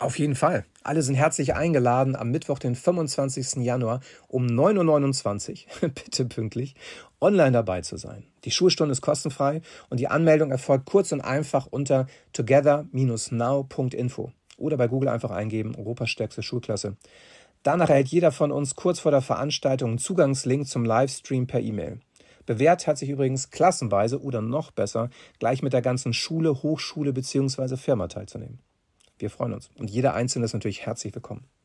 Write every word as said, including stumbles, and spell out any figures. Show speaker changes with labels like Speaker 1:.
Speaker 1: Auf jeden Fall. Alle sind herzlich eingeladen, am Mittwoch, den fünfundzwanzigsten Januar um neun Uhr neunundzwanzig, bitte pünktlich, online dabei zu sein. Die Schulstunde ist kostenfrei und die Anmeldung erfolgt kurz und einfach unter together dash now punkt info oder bei Google einfach eingeben, Europas stärkste Schulklasse. Danach erhält jeder von uns kurz vor der Veranstaltung einen Zugangslink zum Livestream per E-Mail. Bewährt hat sich übrigens klassenweise oder noch besser, gleich mit der ganzen Schule, Hochschule bzw. Firma teilzunehmen. Wir freuen uns und jeder Einzelne ist natürlich herzlich willkommen.